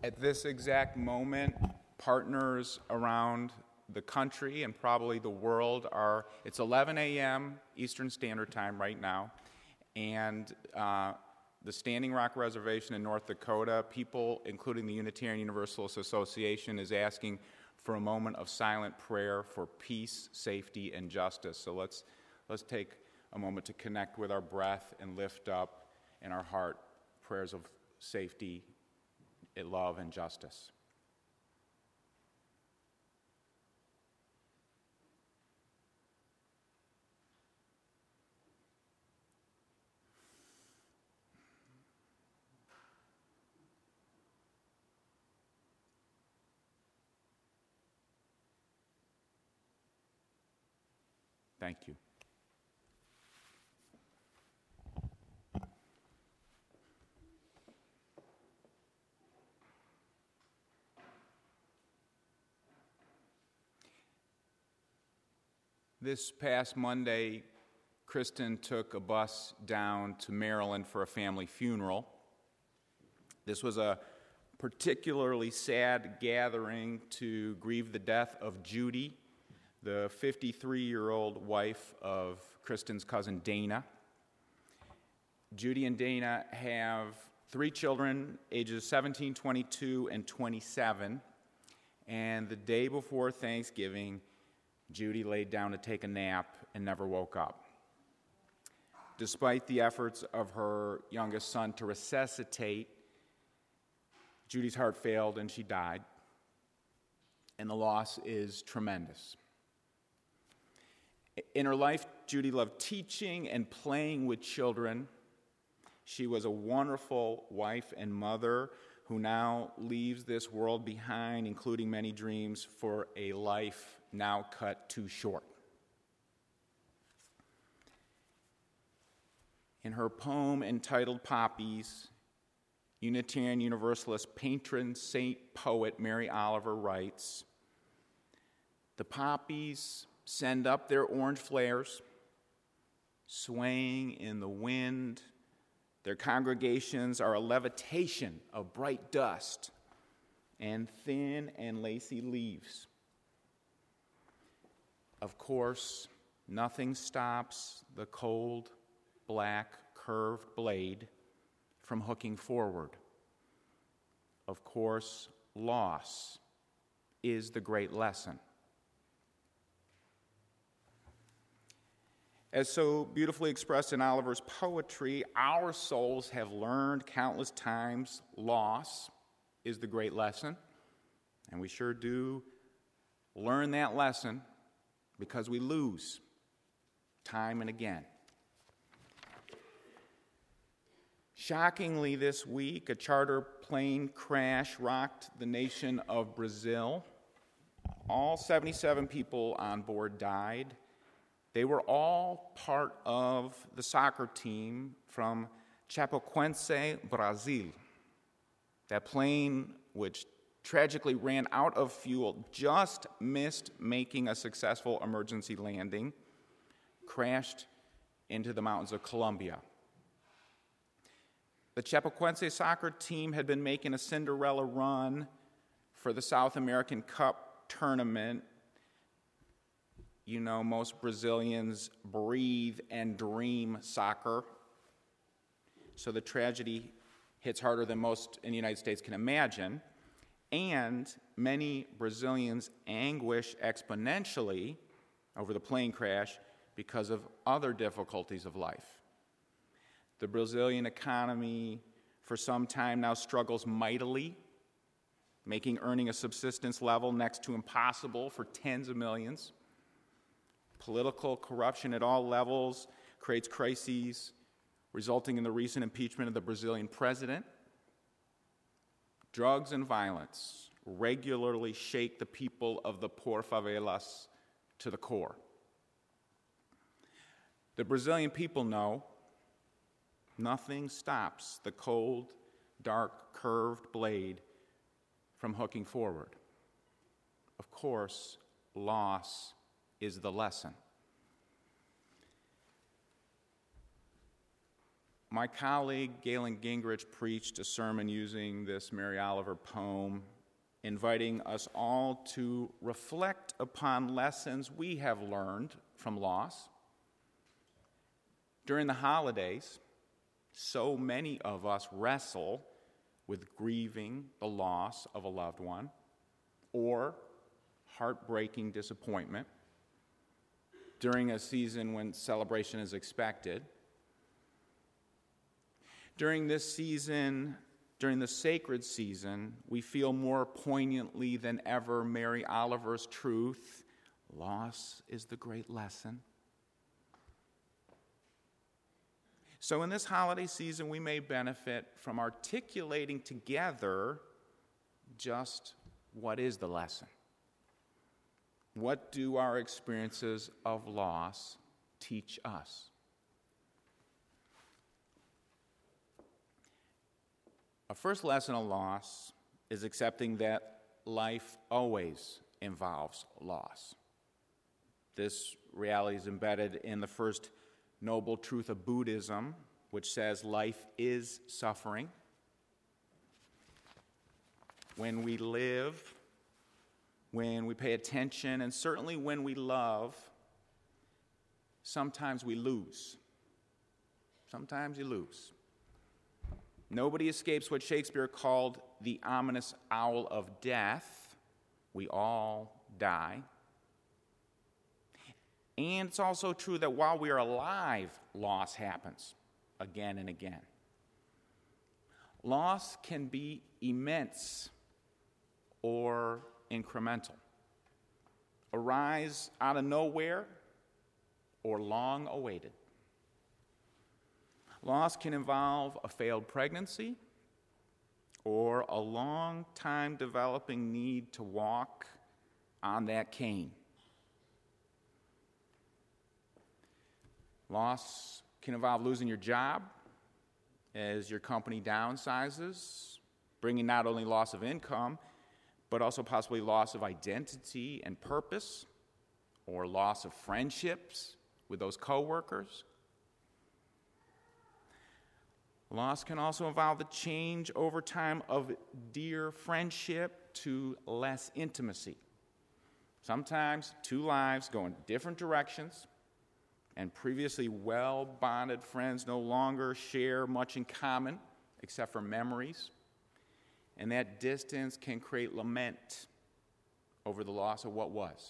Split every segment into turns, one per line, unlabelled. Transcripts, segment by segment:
At this exact moment, partners around the country and probably the world it's 11 a.m. Eastern Standard Time right now, and the Standing Rock Reservation in North Dakota, people, including the Unitarian Universalist Association, is asking for a moment of silent prayer for peace, safety, and justice. So let's take a moment to connect with our breath and lift up in our heart prayers of safety, love, and justice. Thank you. This past Monday, Kristen took a bus down to Maryland for a family funeral. This was a particularly sad gathering to grieve the death of Judy, the 53-year-old wife of Kristen's cousin Dana. Judy and Dana have 3 children, ages 17, 22, and 27. And the day before Thanksgiving, Judy laid down to take a nap and never woke up. Despite the efforts of her youngest son to resuscitate, Judy's heart failed and she died. And the loss is tremendous. In her life, Judy loved teaching and playing with children. She was a wonderful wife and mother who now leaves this world behind, including many dreams for a life now cut too short. In her poem entitled Poppies, Unitarian Universalist patron saint poet Mary Oliver writes, "The poppies send up their orange flares, swaying in the wind. Their congregations are a levitation of bright dust and thin and lacy leaves. Of course, nothing stops the cold, black, curved blade from hooking forward. Of course, loss is the great lesson." As so beautifully expressed in Oliver's poetry, our souls have learned countless times loss is the great lesson. And we sure do learn that lesson because we lose time and again. Shockingly, this week, a charter plane crash rocked the nation of Brazil. All 77 people on board died. They were all part of the soccer team from Chapecoense, Brazil. That plane, which tragically ran out of fuel, just missed making a successful emergency landing, crashed into the mountains of Colombia. The Chapecoense soccer team had been making a Cinderella run for the South American Cup tournament. You know, most Brazilians breathe and dream soccer. So the tragedy hits harder than most in the United States can imagine. And many Brazilians anguish exponentially over the plane crash because of other difficulties of life. The Brazilian economy for some time now struggles mightily, making earning a subsistence level next to impossible for tens of millions. Political corruption at all levels creates crises, resulting in the recent impeachment of the Brazilian president. Drugs and violence regularly shake the people of the poor favelas to the core. The Brazilian people know nothing stops the cold, dark, curved blade from hooking forward. Of course, loss is the lesson. My colleague Galen Gingrich preached a sermon using this Mary Oliver poem, inviting us all to reflect upon lessons we have learned from loss. During the holidays, so many of us wrestle with grieving the loss of a loved one or heartbreaking disappointment during a season when celebration is expected. During this season, during the sacred season, we feel more poignantly than ever Mary Oliver's truth: loss is the great lesson. So in this holiday season, we may benefit from articulating together just what is the lesson. What do our experiences of loss teach us? A first lesson of loss is accepting that life always involves loss. This reality is embedded in the first noble truth of Buddhism, which says life is suffering. When we live, when we pay attention, and certainly when we love, sometimes we lose. Sometimes you lose. Nobody escapes what Shakespeare called the ominous owl of death. We all die. And it's also true that while we are alive, loss happens again and again. Loss can be immense or incremental, arise out of nowhere or long awaited. Loss can involve a failed pregnancy or a long time developing need to walk on that cane. Loss can involve losing your job as your company downsizes, bringing not only loss of income, but also possibly loss of identity and purpose, or loss of friendships with those coworkers. Loss can also involve the change over time of dear friendship to less intimacy. Sometimes two lives go in different directions, and previously well-bonded friends no longer share much in common except for memories. And that distance can create lament over the loss of what was.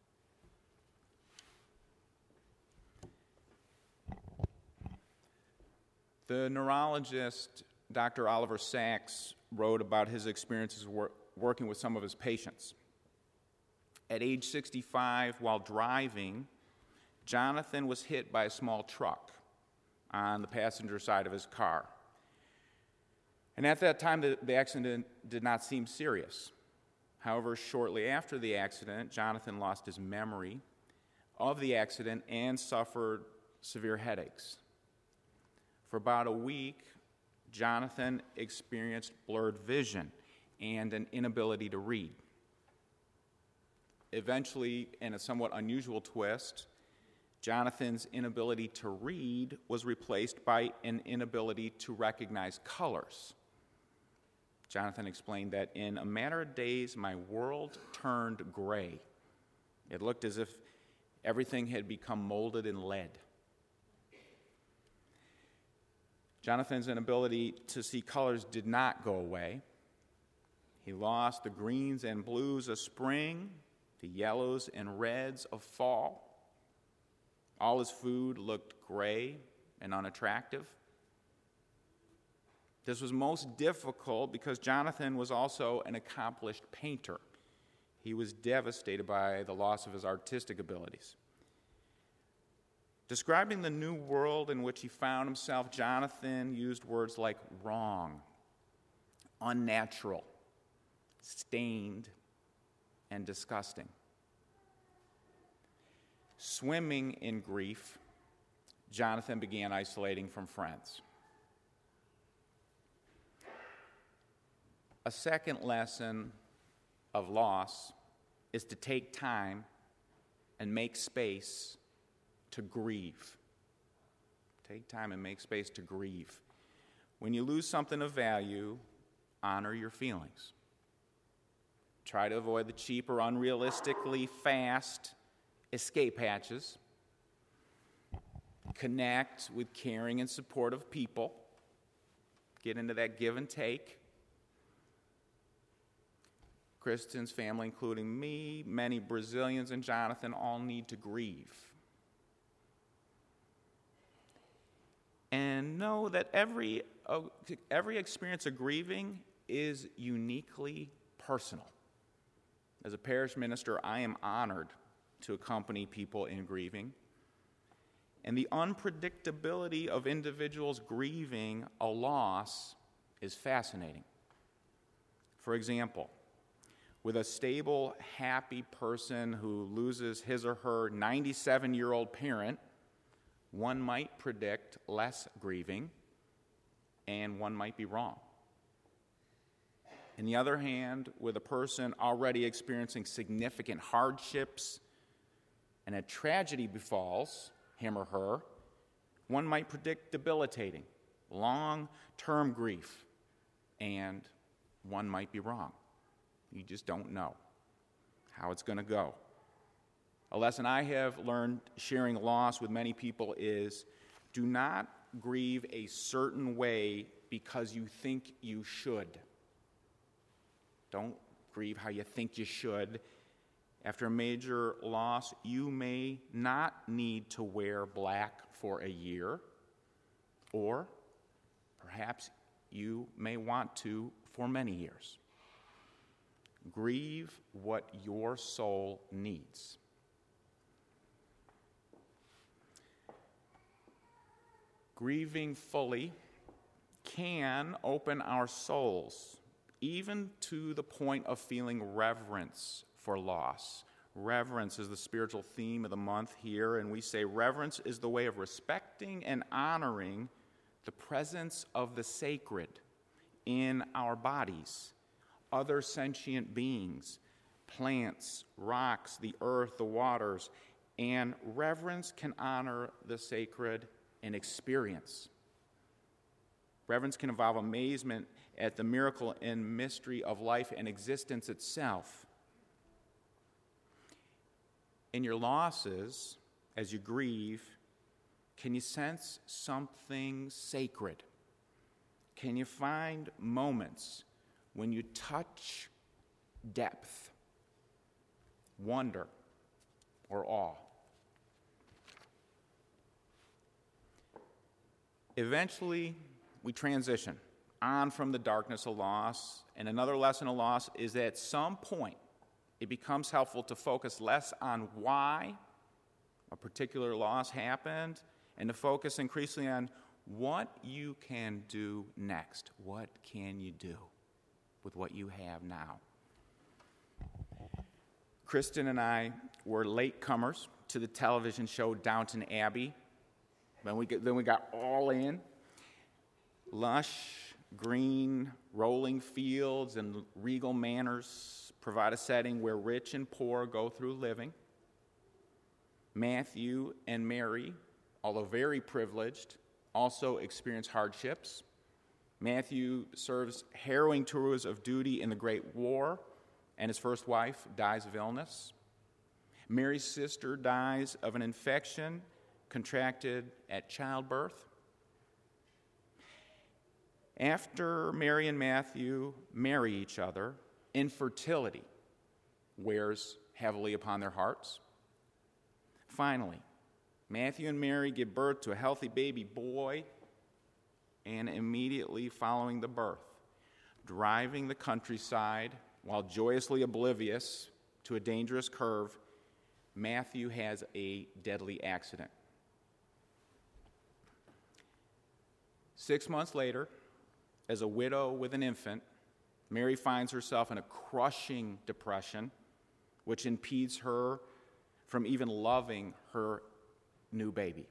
The neurologist, Dr. Oliver Sacks, wrote about his experiences working with some of his patients. At age 65, while driving, Jonathan was hit by a small truck on the passenger side of his car. And at that time, the accident did not seem serious. However, shortly after the accident, Jonathan lost his memory of the accident and suffered severe headaches. For about a week, Jonathan experienced blurred vision and an inability to read. Eventually, in a somewhat unusual twist, Jonathan's inability to read was replaced by an inability to recognize colors. Jonathan explained that in a matter of days, my world turned gray. It looked as if everything had become molded in lead. Jonathan's inability to see colors did not go away. He lost the greens and blues of spring, the yellows and reds of fall. All his food looked gray and unattractive. This was most difficult because Jonathan was also an accomplished painter. He was devastated by the loss of his artistic abilities. Describing the new world in which he found himself, Jonathan used words like wrong, unnatural, stained, and disgusting. Swimming in grief, Jonathan began isolating from friends. A second lesson of loss is to take time and make space to grieve. Take time and make space to grieve. When you lose something of value, honor your feelings. Try to avoid the cheap or unrealistically fast escape hatches. Connect with caring and supportive people. Get into that give and take. Kristen's family, including me, many Brazilians, and Jonathan all need to grieve. And know that every experience of grieving is uniquely personal. As a parish minister, I am honored to accompany people in grieving. And the unpredictability of individuals grieving a loss is fascinating. For example, with a stable, happy person who loses his or her 97-year-old parent, one might predict less grieving, and one might be wrong. On the other hand, with a person already experiencing significant hardships and a tragedy befalls him or her, one might predict debilitating, long-term grief, and one might be wrong. You just don't know how it's going to go. A lesson I have learned sharing loss with many people is do not grieve a certain way because you think you should. Don't grieve how you think you should. After a major loss, you may not need to wear black for a year, or perhaps you may want to for many years. Grieve what your soul needs. Grieving fully can open our souls, even to the point of feeling reverence for loss. Reverence is the spiritual theme of the month here, and we say reverence is the way of respecting and honoring the presence of the sacred in our bodies, other sentient beings, plants, rocks, the earth, the waters, and reverence can honor the sacred in experience. Reverence can involve amazement at the miracle and mystery of life and existence itself. In your losses, as you grieve, can you sense something sacred? Can you find moments when you touch depth, wonder, or awe? Eventually, we transition on from the darkness of loss, and another lesson of loss is that at some point, it becomes helpful to focus less on why a particular loss happened and to focus increasingly on what you can do next. What can you do with what you have now? Kristen and I were latecomers to the television show Downton Abbey. Then we got all in. Lush, green, rolling fields and regal manors provide a setting where rich and poor go through living. Matthew and Mary, although very privileged, also experience hardships. Matthew serves harrowing tours of duty in the Great War, and his first wife dies of illness. Mary's sister dies of an infection contracted at childbirth. After Mary and Matthew marry each other, infertility wears heavily upon their hearts. Finally, Matthew and Mary give birth to a healthy baby boy, and immediately following the birth, driving the countryside while joyously oblivious to a dangerous curve, Matthew has a deadly accident. 6 months later, as a widow with an infant, Mary finds herself in a crushing depression, which impedes her from even loving her new baby.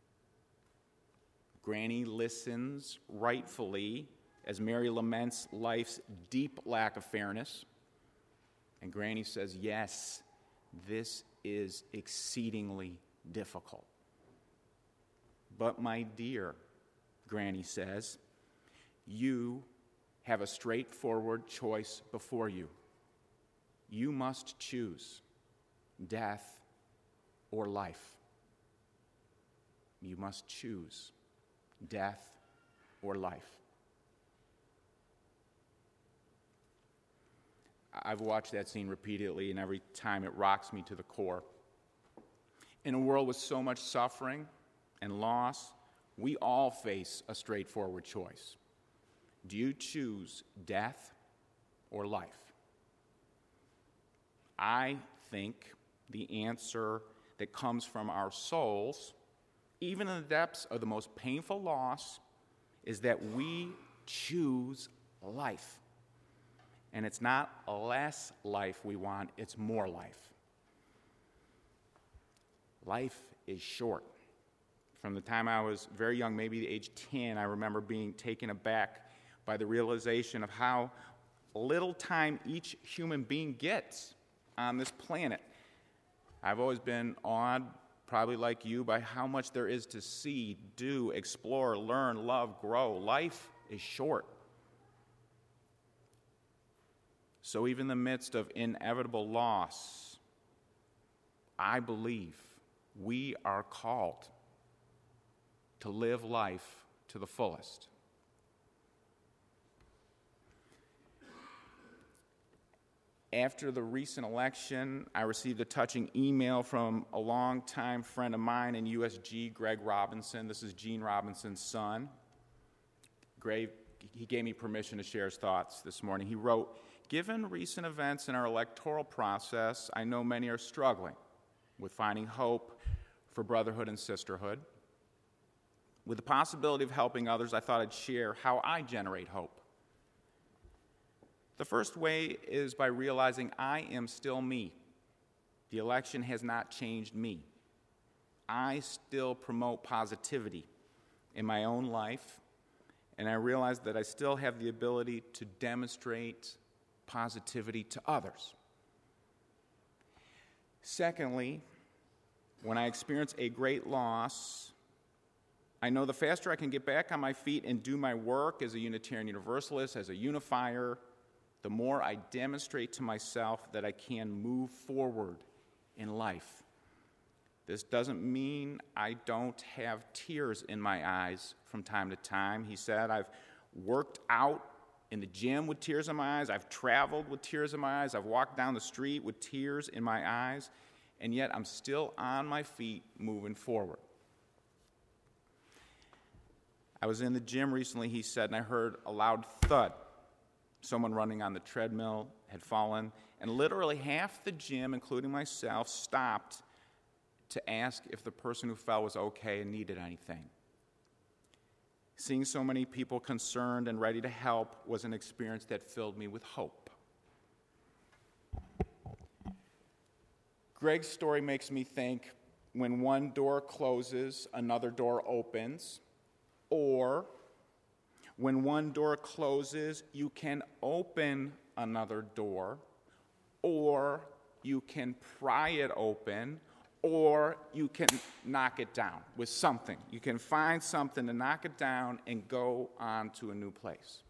Granny listens rightfully as Mary laments life's deep lack of fairness. And Granny says, yes, this is exceedingly difficult. But my dear, Granny says, you have a straightforward choice before you. You must choose death or life. You must choose death or life. I've watched that scene repeatedly, and every time it rocks me to the core. In a world with so much suffering and loss, we all face a straightforward choice. Do you choose death or life? I think the answer that comes from our souls, even in the depths of the most painful loss, is that we choose life. And it's not less life we want, it's more life. Life is short. From the time I was very young, maybe age 10, I remember being taken aback by the realization of how little time each human being gets on this planet. I've always been awed, probably like you, by how much there is to see, do, explore, learn, love, grow. Life is short. So even in the midst of inevitable loss, I believe we are called to live life to the fullest. After the recent election, I received a touching email from a longtime friend of mine in USG, Greg Robinson. This is Gene Robinson's son. Greg, he gave me permission to share his thoughts this morning. He wrote, "Given recent events in our electoral process, I know many are struggling with finding hope for brotherhood and sisterhood. With the possibility of helping others, I thought I'd share how I generate hope. The first way is by realizing I am still me. The election has not changed me. I still promote positivity in my own life, and I realize that I still have the ability to demonstrate positivity to others. Secondly, when I experience a great loss, I know the faster I can get back on my feet and do my work as a Unitarian Universalist, as a unifier, the more I demonstrate to myself that I can move forward in life. This doesn't mean I don't have tears in my eyes from time to time." He said, "I've worked out in the gym with tears in my eyes. I've traveled with tears in my eyes. I've walked down the street with tears in my eyes, and yet I'm still on my feet moving forward." I was in the gym recently, he said, and I heard a loud thud. Someone running on the treadmill had fallen, and literally half the gym, including myself, stopped to ask if the person who fell was okay and needed anything. Seeing so many people concerned and ready to help was an experience that filled me with hope. Greg's story makes me think, when one door closes, another door opens, or when one door closes, you can open another door, or you can pry it open, or you can knock it down with something. You can find something to knock it down and go on to a new place.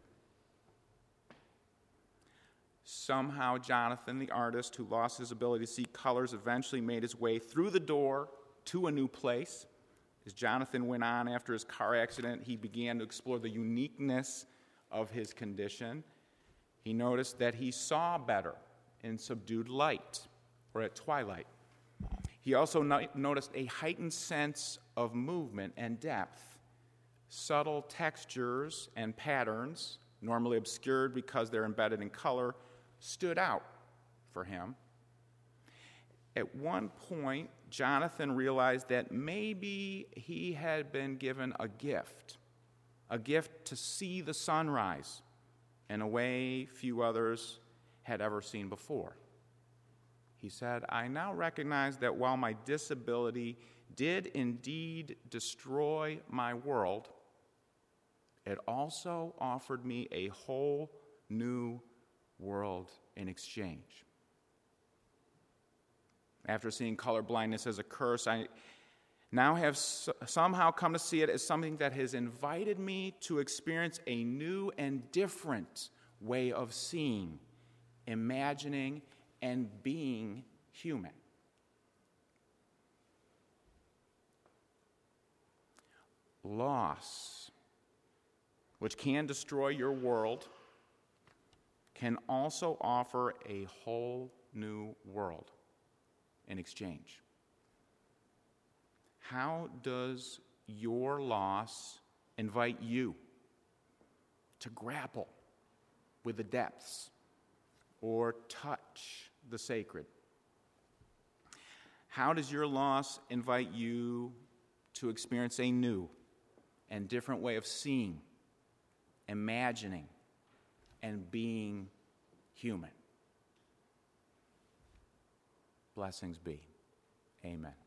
Somehow, Jonathan, the artist who lost his ability to see colors, eventually made his way through the door to a new place. As Jonathan went on after his car accident, he began to explore the uniqueness of his condition. He noticed that he saw better in subdued light or at twilight. He also noticed a heightened sense of movement and depth. Subtle textures and patterns, normally obscured because they're embedded in color, stood out for him. At one point, Jonathan realized that maybe he had been given a gift to see the sunrise in a way few others had ever seen before. He said, "I now recognize that while my disability did indeed destroy my world, it also offered me a whole new world in exchange." After seeing color blindness as a curse, I now have somehow come to see it as something that has invited me to experience a new and different way of seeing, imagining, and being human. Loss, which can destroy your world, can also offer a whole new world in exchange. How does your loss invite you to grapple with the depths or touch the sacred? How does your loss invite you to experience a new and different way of seeing, imagining, and being human? Blessings be. Amen.